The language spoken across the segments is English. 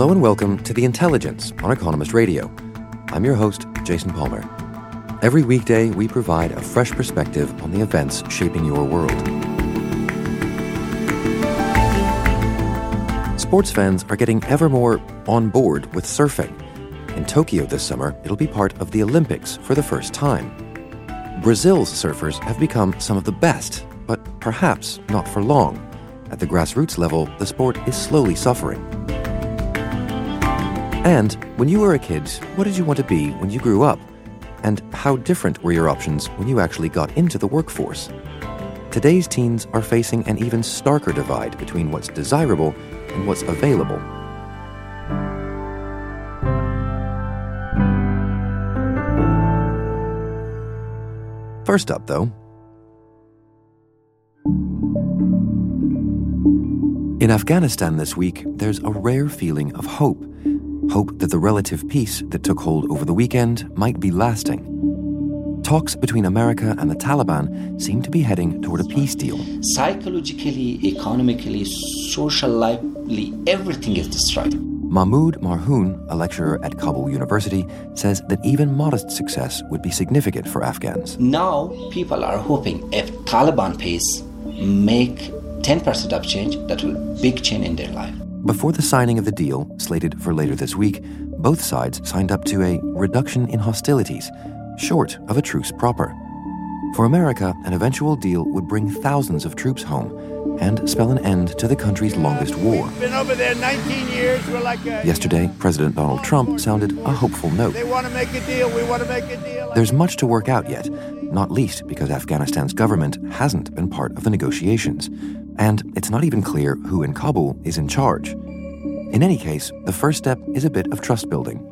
Hello and welcome to The Intelligence on Economist Radio. I'm your host, Jason Palmer. Every weekday, we provide a fresh perspective on the events shaping your world. Sports fans are getting ever more on board with surfing. In Tokyo this summer, it'll be part of the Olympics for the first time. Brazil's surfers have become some of the best, but perhaps not for long. At the grassroots level, the sport is slowly suffering. And when you were a kid, what did you want to be when you grew up? And how different were your options when you actually got into the workforce? Today's teens are facing an even starker divide between what's desirable and what's available. First up, though, in Afghanistan this week, there's a rare feeling of hope. Hope that the relative peace that took hold over the weekend might be lasting. Talks between America and the Taliban seem to be heading toward a peace deal. Psychologically, economically, socially, everything is destroyed. Mahmoud Marhoon, a lecturer at Kabul University, says that even modest success would be significant for Afghans. Now, people are hoping if Taliban pace make 10% of change, that will big change in their life. Before the signing of the deal, slated for later this week, both sides signed up to a reduction in hostilities, short of a truce proper. For America, an eventual deal would bring thousands of troops home and spell an end to the country's longest war. We've been over there 19 years. We're like Yesterday, President Donald Trump sounded a hopeful note. They want to make a deal. We want to make a deal. There's much to work out yet, not least because Afghanistan's government hasn't been part of the negotiations. And it's not even clear who in Kabul is in charge. In any case, the first step is a bit of trust building.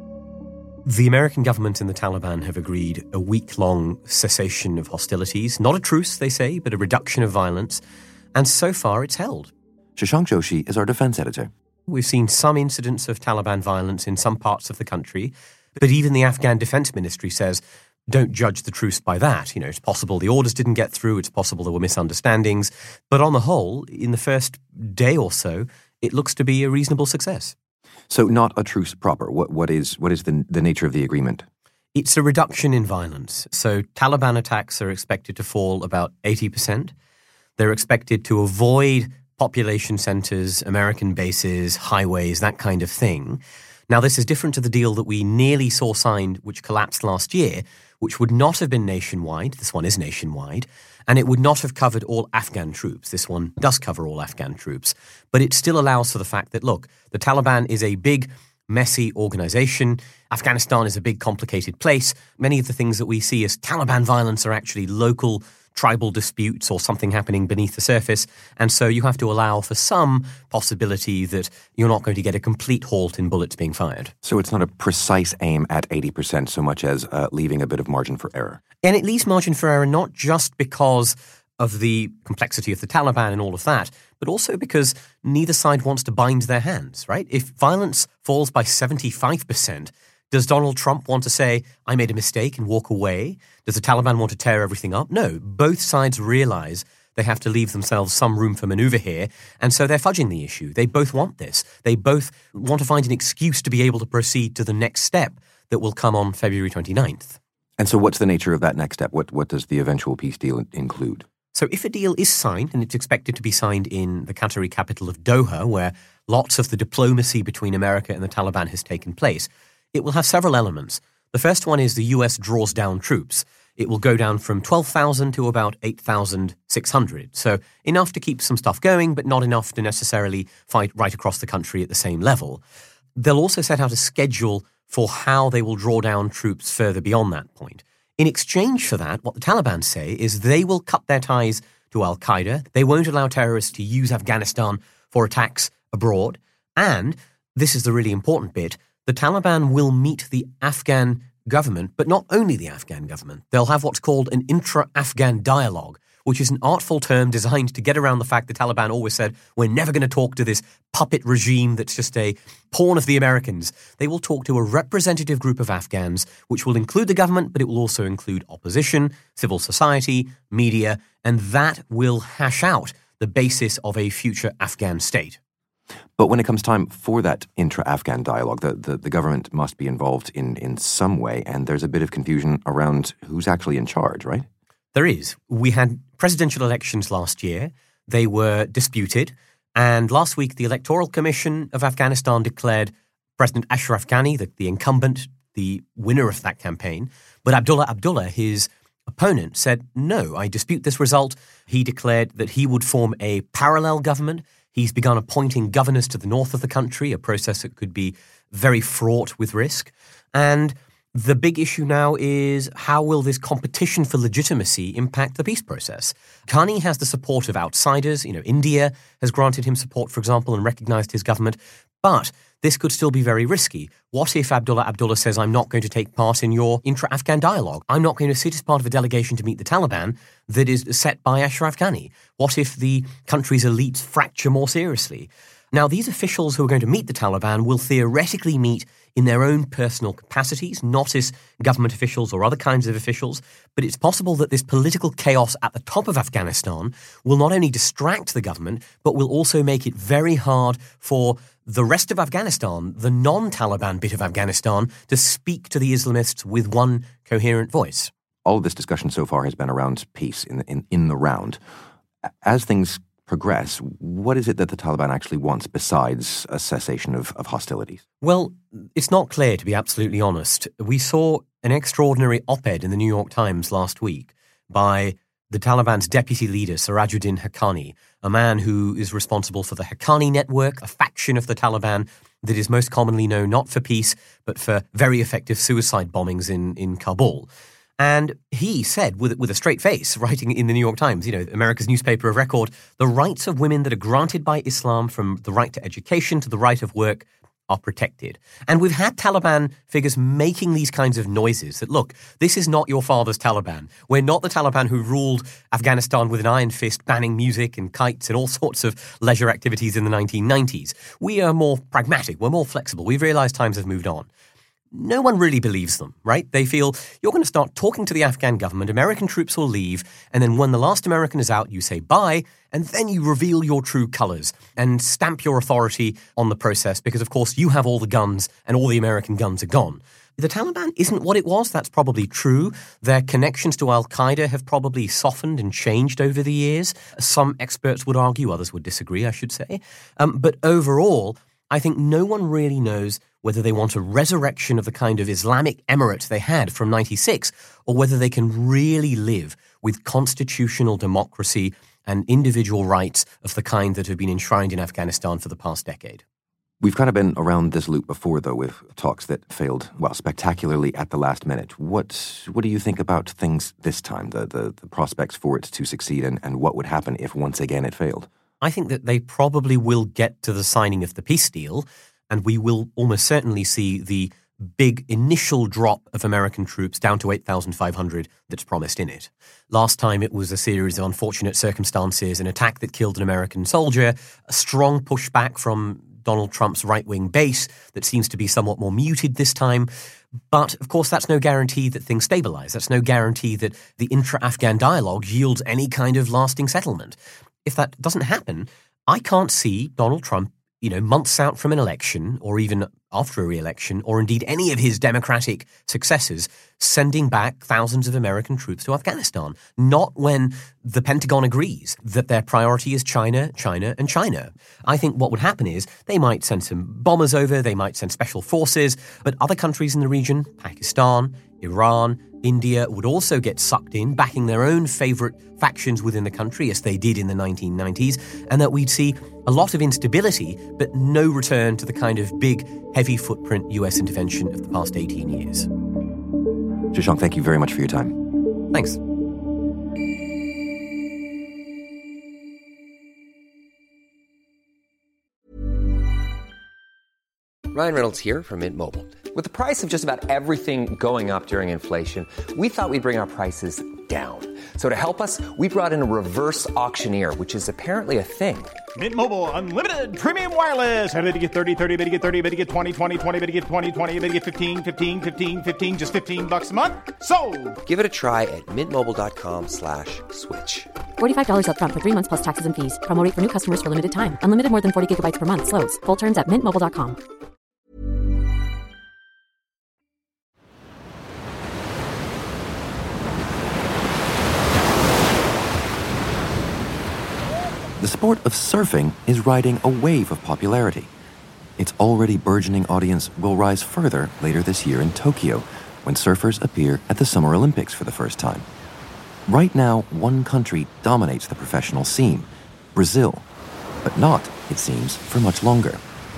The American government and the Taliban have agreed a week-long cessation of hostilities. Not a truce, they say, but a reduction of violence. And so far, it's held. Shashank Joshi is our defense editor. We've seen some incidents of Taliban violence in some parts of the country, but even the Afghan Defense Ministry says, don't judge the truce by that. It's possible the orders didn't get through, it's possible there were misunderstandings. But on the whole, in the first day or so, it looks to be a reasonable success. So not a truce proper. What is the nature of the agreement? It's a reduction in violence. So Taliban attacks are expected to fall about 80%. They're expected to avoid population centers, American bases, highways, that kind of thing. Now, this is different to the deal that we nearly saw signed, which collapsed last year, which would not have been nationwide. This one is nationwide. And it would not have covered all Afghan troops. This one does cover all Afghan troops. But it still allows for the fact that, look, the Taliban is a big, messy organization. Afghanistan is a big, complicated place. Many of the things that we see as Taliban violence are actually local tribal disputes or something happening beneath the surface. And so you have to allow for some possibility that you're not going to get a complete halt in bullets being fired. So it's not a precise aim at 80% so much as leaving a bit of margin for error. And it leaves margin for error not just because of the complexity of the Taliban and all of that, but also because neither side wants to bind their hands, right? If violence falls by 75%, does Donald Trump want to say, I made a mistake and walk away? Does the Taliban want to tear everything up? No, both sides realize they have to leave themselves some room for maneuver here, and so they're fudging the issue. They both want this. They both want to find an excuse to be able to proceed to the next step that will come on February 29th. And so what's the nature of that next step? What does the eventual peace deal include? So if a deal is signed, and it's expected to be signed in the Qatari capital of Doha, where lots of the diplomacy between America and the Taliban has taken place, it will have several elements. The first one is the US draws down troops. It will go down from 12,000 to about 8,600. So enough to keep some stuff going, but not enough to necessarily fight right across the country at the same level. They'll also set out a schedule for how they will draw down troops further beyond that point. In exchange for that, what the Taliban say is they will cut their ties to al-Qaeda. They won't allow terrorists to use Afghanistan for attacks abroad. And, this is the really important bit, the Taliban will meet the Afghan government, but not only the Afghan government. They'll have what's called an intra-Afghan dialogue, which is an artful term designed to get around the fact the Taliban always said, we're never going to talk to this puppet regime that's just a pawn of the Americans. They will talk to a representative group of Afghans, which will include the government, but it will also include opposition, civil society, media, and that will hash out the basis of a future Afghan state. But when it comes time for that intra-Afghan dialogue, the government must be involved in some way, and there's a bit of confusion around who's actually in charge, right? There is. We had presidential elections last year. They were disputed. And last week, the Electoral Commission of Afghanistan declared President Ashraf Ghani, the incumbent, the winner of that campaign. But Abdullah Abdullah, his opponent, said, no, I dispute this result. He declared that he would form a parallel government. He's begun appointing governors to the north of the country, a process that could be very fraught with risk. And the big issue now is how will this competition for legitimacy impact the peace process? Ghani has the support of outsiders. India has granted him support, for example, and recognized his government. But this could still be very risky. What if Abdullah Abdullah says, I'm not going to take part in your intra-Afghan dialogue? I'm not going to sit as part of a delegation to meet the Taliban that is set by Ashraf Ghani? What if the country's elites fracture more seriously? Now, these officials who are going to meet the Taliban will theoretically meet in their own personal capacities, not as government officials or other kinds of officials, but it's possible that this political chaos at the top of Afghanistan will not only distract the government, but will also make it very hard for the rest of Afghanistan, the non-Taliban bit of Afghanistan, to speak to the Islamists with one coherent voice. All of this discussion so far has been around peace in the round. As things progress, what is it that the Taliban actually wants besides a cessation of hostilities? Well, it's not clear, to be absolutely honest. We saw an extraordinary op-ed in the New York Times last week by the Taliban's deputy leader, Sirajuddin Haqqani, a man who is responsible for the Haqqani network, a faction of the Taliban that is most commonly known not for peace, but for very effective suicide bombings in Kabul. And he said, with a straight face, writing in the New York Times, America's newspaper of record, the rights of women that are granted by Islam, from the right to education to the right of work, are protected. And we've had Taliban figures making these kinds of noises that, look, this is not your father's Taliban. We're not the Taliban who ruled Afghanistan with an iron fist, banning music and kites and all sorts of leisure activities in the 1990s. We are more pragmatic. We're more flexible. We've realized times have moved on. No one really believes them, right? They feel you're going to start talking to the Afghan government, American troops will leave, and then when the last American is out, you say bye, and then you reveal your true colors and stamp your authority on the process because, of course, you have all the guns and all the American guns are gone. The Taliban isn't what it was. That's probably true. Their connections to al-Qaeda have probably softened and changed over the years. Some experts would argue, others would disagree, I should say. But overall, I think no one really knows whether they want a resurrection of the kind of Islamic emirate they had from 96, or whether they can really live with constitutional democracy and individual rights of the kind that have been enshrined in Afghanistan for the past decade. We've kind of been around this loop before, though, with talks that failed, spectacularly at the last minute. What do you think about things this time, the prospects for it to succeed, and what would happen if once again it failed? I think that they probably will get to the signing of the peace deal, and we will almost certainly see the big initial drop of American troops down to 8,500 that's promised in it. Last time it was a series of unfortunate circumstances, an attack that killed an American soldier, a strong pushback from Donald Trump's right-wing base that seems to be somewhat more muted this time. But, of course, that's no guarantee that things stabilize. That's no guarantee that the intra-Afghan dialogue yields any kind of lasting settlement. If that doesn't happen, I can't see Donald Trump, months out from an election, or even after a re-election, or indeed any of his Democratic successors, sending back thousands of American troops to Afghanistan. Not when the Pentagon agrees that their priority is China, China, and China. I think what would happen is they might send some bombers over, they might send special forces, but other countries in the region, Pakistan, Iran, India, would also get sucked in, backing their own favorite factions within the country, as they did in the 1990s, and that we'd see a lot of instability, but no return to the kind of big, heavy footprint US intervention of the past 18 years. Shashank, thank you very much for your time. Thanks. Ryan Reynolds here from Mint Mobile. With the price of just about everything going up during inflation, we thought we'd bring our prices down. So to help us, we brought in a reverse auctioneer, which is apparently a thing. Mint Mobile Unlimited Premium Wireless. How to get 30, 30, bit to get 30, bit to get 20, 20, 20, bit to get 20, 20, bit to get 15, 15, 15, 15, just $15 a month? Sold! Give it a try at mintmobile.com/switch. $45 up front for 3 months plus taxes and fees. Promo rate for new customers for limited time. Unlimited more than 40 gigabytes per month. Slows full terms at mintmobile.com. The sport of surfing is riding a wave of popularity. Its already burgeoning audience will rise further later this year in Tokyo, when surfers appear at the Summer Olympics for the first time. Right now, one country dominates the professional scene, Brazil, but not, it seems, for much longer.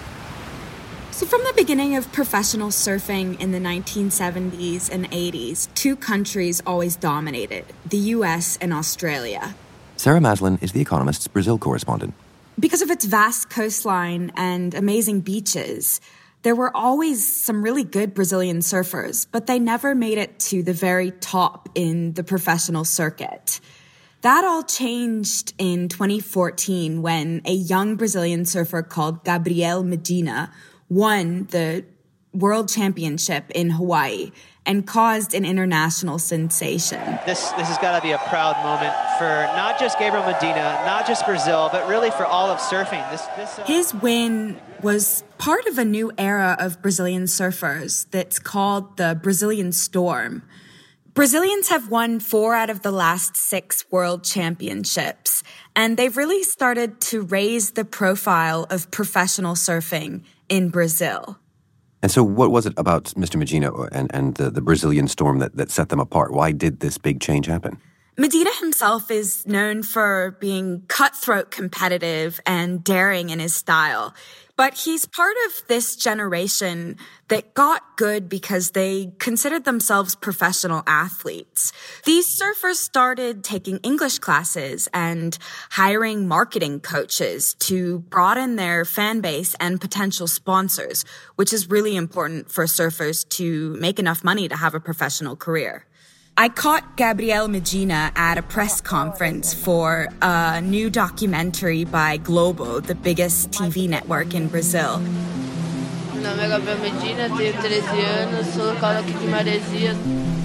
So from the beginning of professional surfing in the 1970s and 80s, two countries always dominated, the US and Australia. Sarah Maslin is The Economist's Brazil correspondent. Because of its vast coastline and amazing beaches, there were always some really good Brazilian surfers, but they never made it to the very top in the professional circuit. That all changed in 2014 when a young Brazilian surfer called Gabriel Medina won the World Championship in Hawaii and caused an international sensation. This has got to be a proud moment for not just Gabriel Medina, not just Brazil, but really for all of surfing. His win was part of a new era of Brazilian surfers that's called the Brazilian Storm. Brazilians have won 4 out of the last 6 world championships, and they've really started to raise the profile of professional surfing in Brazil. And so what was it about Mr. Medina and the Brazilian Storm that set them apart? Why did this big change happen? Medina himself is known for being cutthroat competitive and daring in his style. But he's part of this generation that got good because they considered themselves professional athletes. These surfers started taking English classes and hiring marketing coaches to broaden their fan base and potential sponsors, which is really important for surfers to make enough money to have a professional career. I caught Gabriel Medina at a press conference for a new documentary by Globo, the biggest TV network in Brazil. Meu nome é Gabriel Medina, tenho 13 anos, sou local aqui de Maresias.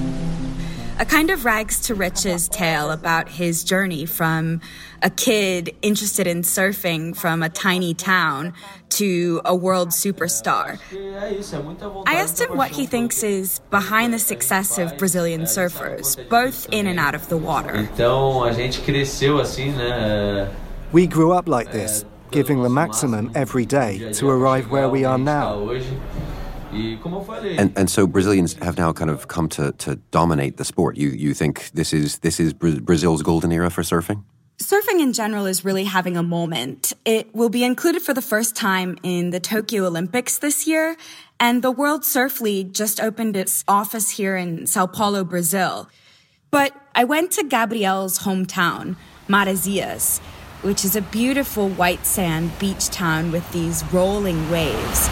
A kind of rags to riches tale about his journey from a kid interested in surfing from a tiny town to a world superstar. I asked him what he thinks is behind the success of Brazilian surfers, both in and out of the water. We grew up like this, giving the maximum every day to arrive where we are now. And so Brazilians have now kind of come to dominate the sport. You think this is Brazil's golden era for surfing? Surfing in general is really having a moment. It will be included for the first time in the Tokyo Olympics this year, and the World Surf League just opened its office here in Sao Paulo, Brazil. But I went to Gabriel's hometown, Maresias, which is a beautiful white sand beach town with these rolling waves.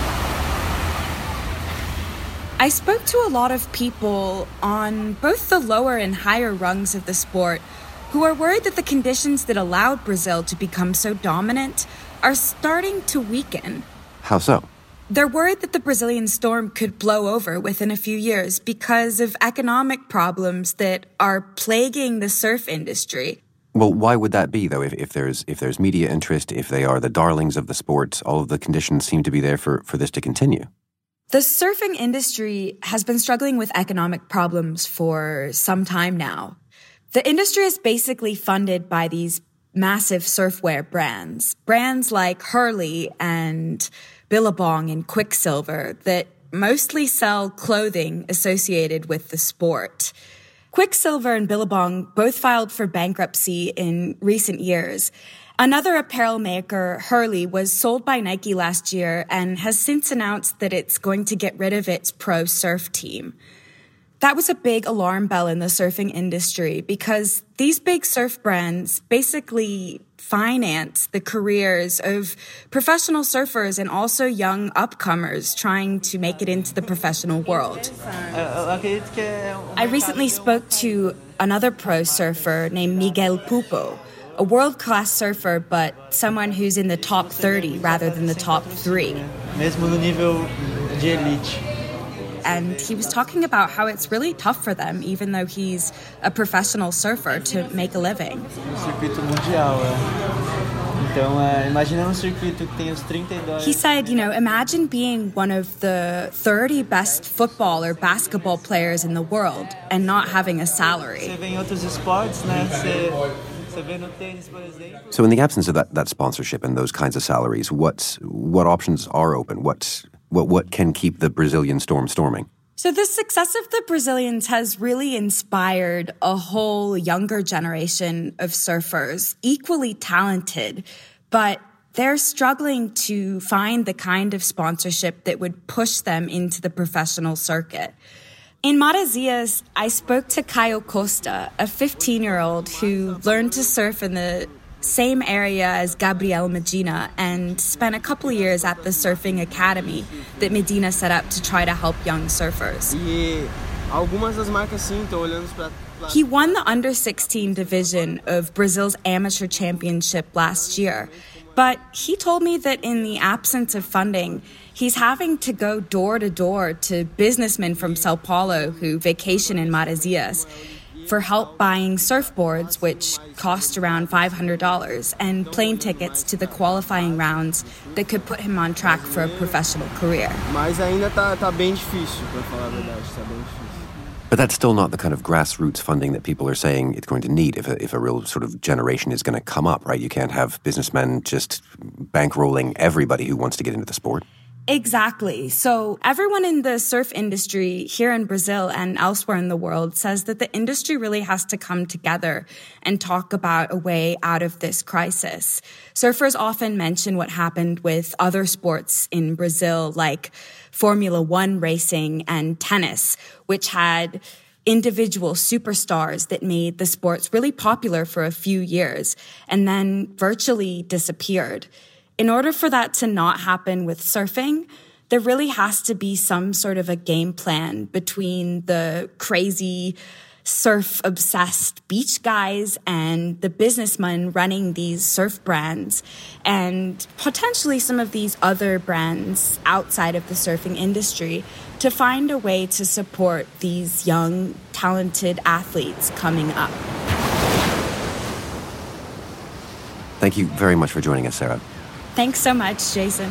I spoke to a lot of people on both the lower and higher rungs of the sport who are worried that the conditions that allowed Brazil to become so dominant are starting to weaken. How so? They're worried that the Brazilian Storm could blow over within a few years because of economic problems that are plaguing the surf industry. Well, why would that be, though? If there's media interest, if they are the darlings of the sport, all of the conditions seem to be there for this to continue. The surfing industry has been struggling with economic problems for some time now. The industry is basically funded by these massive surfwear brands. Brands like Hurley and Billabong and Quiksilver that mostly sell clothing associated with the sport. Quiksilver and Billabong both filed for bankruptcy in recent years. Another apparel maker, Hurley, was sold by Nike last year and has since announced that it's going to get rid of its pro surf team. That was a big alarm bell in the surfing industry because these big surf brands basically finance the careers of professional surfers and also young upcomers trying to make it into the professional world. I recently spoke to another pro surfer named Miguel Pupo, a world-class surfer, but someone who's in the top 30 rather than the top 3. Mesmo no nível de elite. And he was talking about how it's really tough for them, even though he's a professional surfer, to make a living. Circuito mundial, Então, imagina circuito que tem os 32. He said, imagine being one of the 30 best football or basketball players in the world and not having a salary. Você vê em outros esportes, né? Você vê no tênis, por exemplo. So in the absence of that sponsorship and those kinds of salaries, what options are open? What can keep the Brazilian storm storming? So the success of the Brazilians has really inspired a whole younger generation of surfers, equally talented, but they're struggling to find the kind of sponsorship that would push them into the professional circuit. In Maresias, I spoke to Caio Costa, a 15-year-old who learned to surf in the same area as Gabriel Medina and spent a couple of years at the surfing academy that Medina set up to try to help young surfers. He won the under-16 division of Brazil's amateur championship last year, but he told me that in the absence of funding, he's having to go door to door to businessmen from Sao Paulo who vacation in Maresias for help buying surfboards, which cost around $500, and plane tickets to the qualifying rounds that could put him on track for a professional career. Mas ainda tá bem difícil, para falar a verdade, tá bem difícil. But that's still not the kind of grassroots funding that people are saying it's going to need if a real sort of generation is going to come up, right? You can't have businessmen just bankrolling everybody who wants to get into the sport. Exactly. So everyone in the surf industry here in Brazil and elsewhere in the world says that the industry really has to come together and talk about a way out of this crisis. Surfers often mention what happened with other sports in Brazil, like Formula One racing and tennis, which had individual superstars that made the sports really popular for a few years and then virtually disappeared. In order for that to not happen with surfing, there really has to be some sort of a game plan between the crazy surf-obsessed beach guys and the businessmen running these surf brands, and potentially some of these other brands outside of the surfing industry, to find a way to support these young, talented athletes coming up. Thank you very much for joining us, Sarah. Thanks so much, Jason.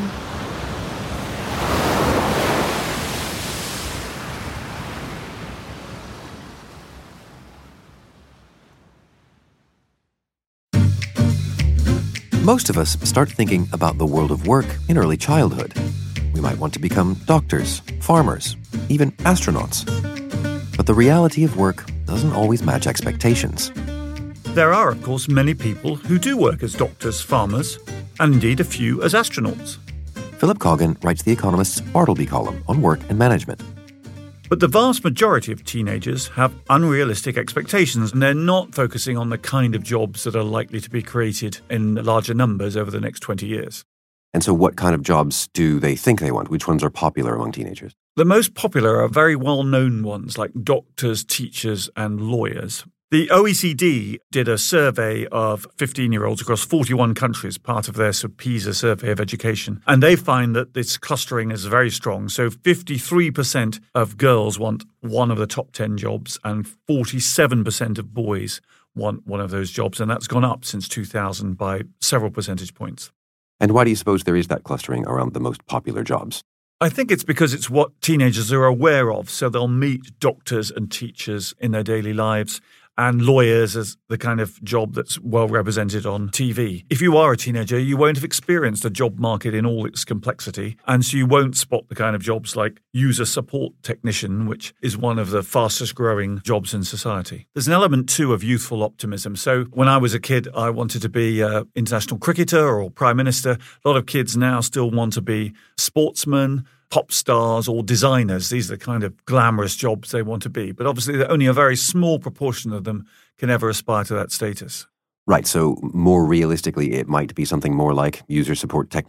Most of us start thinking about the world of work in early childhood. We might want to become doctors, farmers, even astronauts. But the reality of work doesn't always match expectations. There are, of course, many people who do work as doctors, farmers, and indeed a few as astronauts. Philip Coggan writes The Economist's Bartleby column on work and management. But the vast majority of teenagers have unrealistic expectations, and they're not focusing on the kind of jobs that are likely to be created in larger numbers over the next 20 years. And so what kind of jobs do they think they want? Which ones are popular among teenagers? The most popular are very well-known ones like doctors, teachers, and lawyers. The OECD did a survey of 15-year-olds across 41 countries, part of their PISA survey of education, and they find that this clustering is very strong. So 53% of girls want one of the top 10 jobs, and 47% of boys want one of those jobs, and that's gone up since 2000 by several percentage points. And why do you suppose there is that clustering around the most popular jobs? I think it's because it's what teenagers are aware of, so they'll meet doctors and teachers in their daily lives, and lawyers as the kind of job that's well represented on TV. If you are a teenager, you won't have experienced a job market in all its complexity, and so you won't spot the kind of jobs like user support technician, which is one of the fastest growing jobs in society. There's an element, too, of youthful optimism. So when I was a kid, I wanted to be an international cricketer or prime minister. A lot of kids now still want to be sportsmen, pop stars or designers. These are the kind of glamorous jobs they want to be. But obviously only a very small proportion of them can ever aspire to that status. Right, so more realistically, it might be something more like user support technician?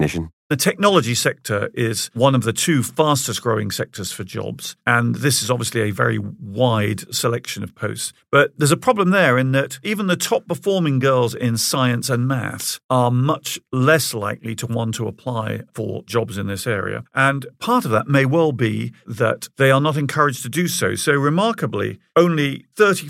The technology sector is one of the two fastest growing sectors for jobs, and this is obviously a very wide selection of posts. But there's a problem there in that even the top performing girls in science and maths are much less likely to want to apply for jobs in this area. And part of that may well be that they are not encouraged to do so. So remarkably, only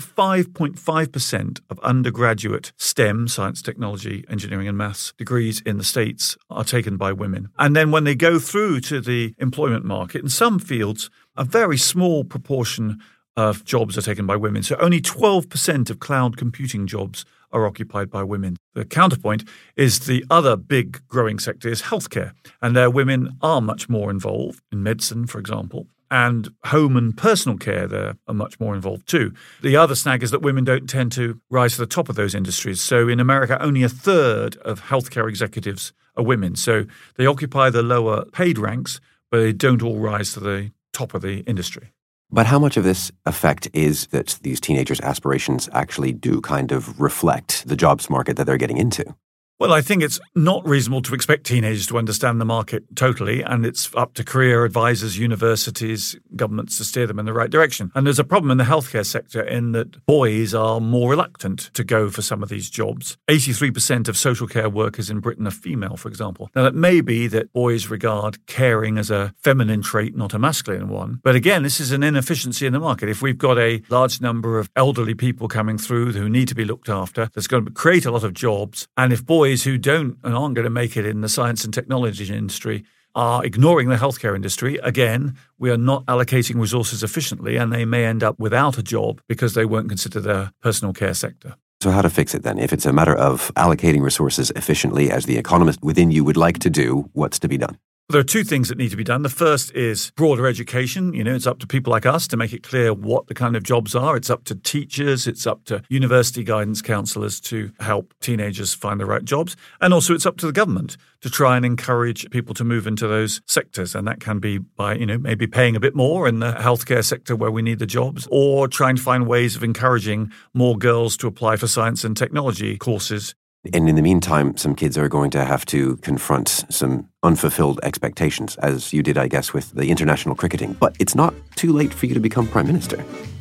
35.5% of undergraduate STEM, science, technology, engineering and maths degrees in the States are taken by women. And then when they go through to the employment market, in some fields, a very small proportion of jobs are taken by women. So only 12% of cloud computing jobs are occupied by women. The counterpoint is the other big growing sector is healthcare. And there women are much more involved in medicine, for example. And home and personal care there are much more involved too. The other snag is that women don't tend to rise to the top of those industries. So in America, only a third of healthcare executives are women. So they occupy the lower paid ranks, but they don't all rise to the top of the industry. But how much of this effect is that these teenagers' aspirations actually do kind of reflect the jobs market that they're getting into? Well, I think it's not reasonable to expect teenagers to understand the market totally, and it's up to career advisors, universities, governments to steer them in the right direction. And there's a problem in the healthcare sector in that boys are more reluctant to go for some of these jobs. 83% of social care workers in Britain are female, for example. Now, it may be that boys regard caring as a feminine trait, not a masculine one. But again, this is an inefficiency in the market. If we've got a large number of elderly people coming through who need to be looked after, that's going to create a lot of jobs. And if boys who don't and aren't going to make it in the science and technology industry are ignoring the healthcare industry, again, we are not allocating resources efficiently and they may end up without a job because they won't consider their personal care sector. So how to fix it then? If it's a matter of allocating resources efficiently, as the economist within you would like to do, what's to be done? There are two things that need to be done. The first is broader education. It's up to people like us to make it clear what the kind of jobs are. It's up to teachers. It's up to university guidance counselors to help teenagers find the right jobs. And also it's up to the government to try and encourage people to move into those sectors. And that can be by, maybe paying a bit more in the healthcare sector where we need the jobs, or trying to find ways of encouraging more girls to apply for science and technology courses. And in the meantime, some kids are going to have to confront some unfulfilled expectations, as you did, I guess, with the international cricketing. But it's not too late for you to become Prime Minister.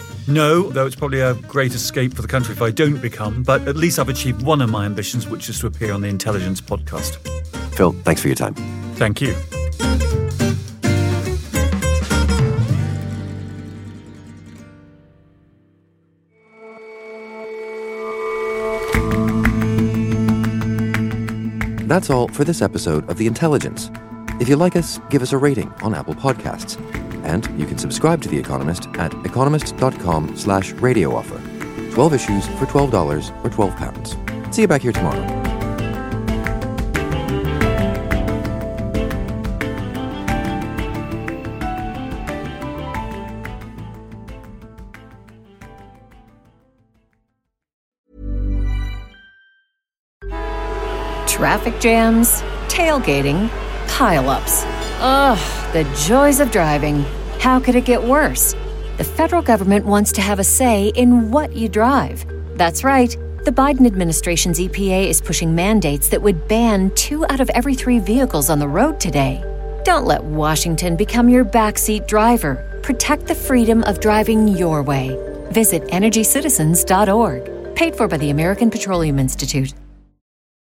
No, though it's probably a great escape for the country if I don't become. But at least I've achieved one of my ambitions, which is to appear on the Intelligence podcast. Phil, thanks for your time. Thank you. That's all for this episode of The Intelligence. If you like us, give us a rating on Apple Podcasts. And you can subscribe to The Economist at economist.com/radio offer. 12 issues for $12 or £12. See you back here tomorrow. Traffic jams, tailgating, pile-ups. Ugh, the joys of driving. How could it get worse? The federal government wants to have a say in what you drive. That's right. The Biden administration's EPA is pushing mandates that would ban 2 out of every 3 vehicles on the road today. Don't let Washington become your backseat driver. Protect the freedom of driving your way. Visit EnergyCitizens.org. Paid for by the American Petroleum Institute.